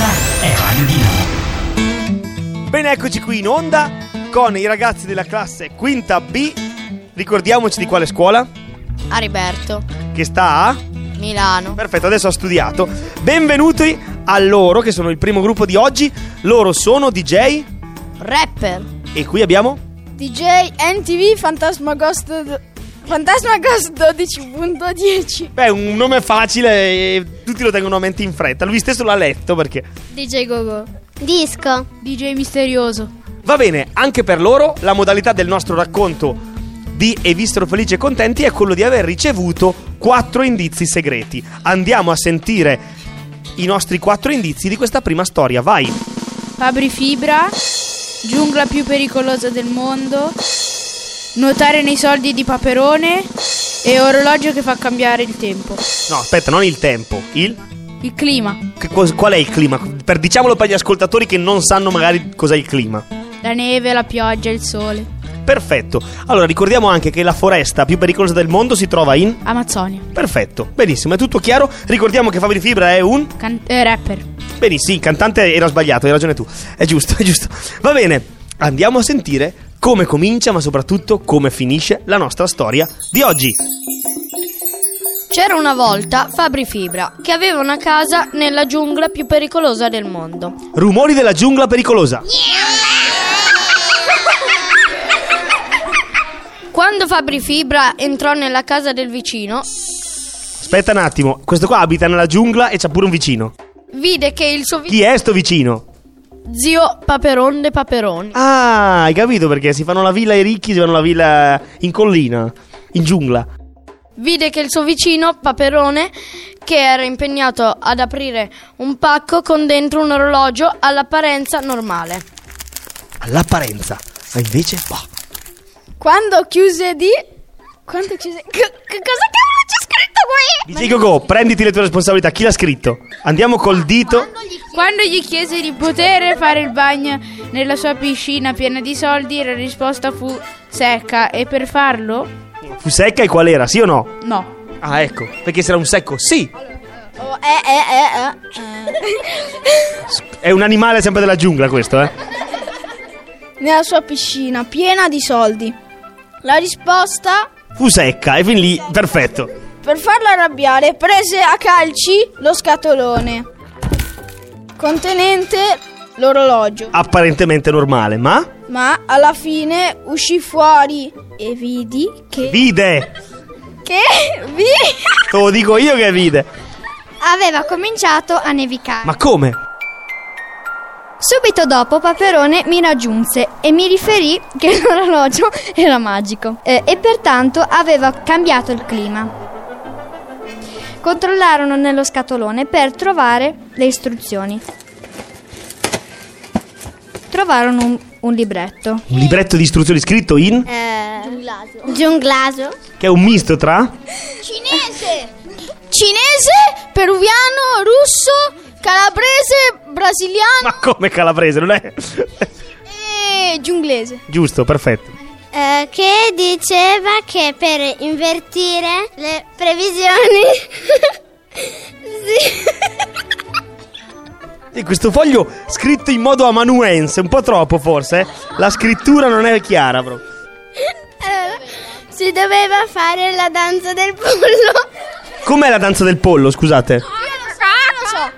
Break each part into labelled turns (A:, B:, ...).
A: Questa è Radio Dinamo.
B: Bene, eccoci qui in onda con i ragazzi della classe quinta B. Ricordiamoci di quale scuola?
C: Ariberto,
B: Che sta a?
C: Milano.
B: Perfetto, adesso ha studiato. Benvenuti a loro, che sono il primo gruppo di oggi. Loro sono DJ
C: Rapper.
B: e qui abbiamo
D: DJ NTV Fantasma Ghost 12.10.
B: Beh, un nome facile e tutti lo tengono a mente in fretta. Lui stesso l'ha letto perché
D: DJ Gogo.
C: Disco.
D: DJ Misterioso.
B: va bene, anche per loro la modalità del nostro racconto di E vissero felici e contenti è quello di aver ricevuto 4 indizi segreti. Andiamo a sentire i nostri 4 indizi di questa prima storia. Vai.
D: Fabri Fibra. Giungla più pericolosa del mondo. Nuotare nei soldi di Paperone. E orologio che fa cambiare il tempo.
B: No, aspetta, non il tempo. Il
D: clima.
B: qual è il clima? Diciamolo per gli ascoltatori che non sanno magari cos'è il clima.
D: La neve, la pioggia, il sole.
B: Perfetto. Allora ricordiamo anche che la foresta più pericolosa del mondo si trova in
D: Amazzonia.
B: Perfetto, benissimo, è tutto chiaro. Ricordiamo che Fabri Fibra è un
D: Rapper.
B: benissimo, cantante era sbagliato, hai ragione tu. È giusto. Va bene, andiamo a sentire come comincia, ma soprattutto come finisce la nostra storia di oggi.
C: C'era una volta Fabri Fibra che aveva una casa nella giungla più pericolosa del mondo.
B: Rumori della giungla pericolosa.
C: Quando Fabri Fibra entrò nella casa del vicino,
B: Aspetta un attimo, questo qua abita nella giungla e c'ha pure un vicino.
C: vide che il suo
B: Chi è sto vicino?
C: zio Paperon de Paperoni
B: Ah, hai capito perché si fanno la villa ai ricchi, si fanno la villa in collina, in giungla.
C: vide che il suo vicino Paperone, che era impegnato ad aprire un pacco con dentro un orologio all'apparenza normale.
B: All'apparenza, ma invece boh.
D: Quando chiuse cosa cavolo c'è scritto qui?
B: DJ Gogo, prenditi le tue responsabilità. Chi l'ha scritto? Andiamo col dito.
D: Quando gli chiese di poter fare il bagno nella sua piscina piena di soldi, la risposta fu secca. E per farlo?
B: Fu secca e qual era? Sì o no?
D: No.
B: Ah, ecco, perché se era un secco, sì. È un animale sempre della giungla questo,
D: Nella sua piscina piena di soldi. La risposta,
B: Fu secca e fin lì, perfetto.
D: per farlo arrabbiare, prese a calci lo scatolone contenente l'orologio.
B: Apparentemente normale, ma
D: Ma alla fine uscì fuori e vidi che...
B: vide.
D: Te
B: Lo dico io che vide.
E: Aveva cominciato a nevicare.
B: Ma come?
E: Subito dopo Paperone mi raggiunse e mi riferì che l'orologio era magico e pertanto aveva cambiato il clima. Controllarono nello scatolone per trovare le istruzioni. Trovarono un libretto.
B: Un libretto di istruzioni scritto in
E: Giunglaso.
B: che è un misto tra
D: Cinese, peruviano, russo, calabrese, brasiliano
B: Ma come calabrese, non è?
D: e giunglese.
B: Giusto, perfetto.
E: Che diceva che per invertire le previsioni
B: E questo foglio scritto in modo amanuense, un po' troppo forse. La scrittura non è chiara, bro.
E: si doveva fare la danza del pollo.
B: Com'è la danza del pollo, scusate?
D: Non lo so.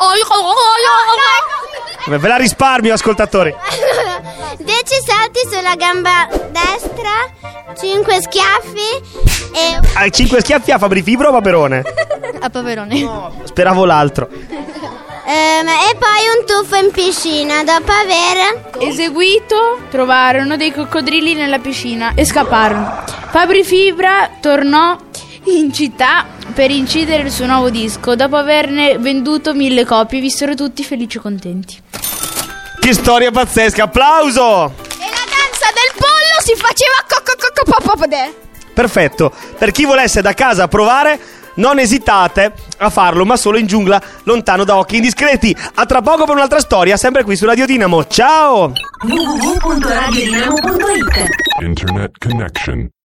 B: Vabbè, ve la risparmio, ascoltatori.
E: 10 salti sulla gamba destra, 5 schiaffi e...
B: Hai 5 schiaffi a Fabri Fibra o Paperone?
C: A Paperone.
B: Speravo l'altro.
E: e poi un tuffo in piscina. Dopo aver
D: Eseguito, trovarono dei coccodrilli nella piscina e scapparono. Fabri Fibra tornò in città per incidere il suo nuovo disco. Dopo averne venduto 1000 copie, vissero tutti felici e contenti.
B: Che storia pazzesca, applauso!
D: E la danza del pollo si faceva
B: Perfetto, per chi volesse da casa provare, non esitate a farlo, ma solo in giungla, lontano da occhi indiscreti. A tra poco per un'altra storia, sempre qui su Radio Dinamo. Ciao!
A: www.radiodinamo.it
F: Internet connection.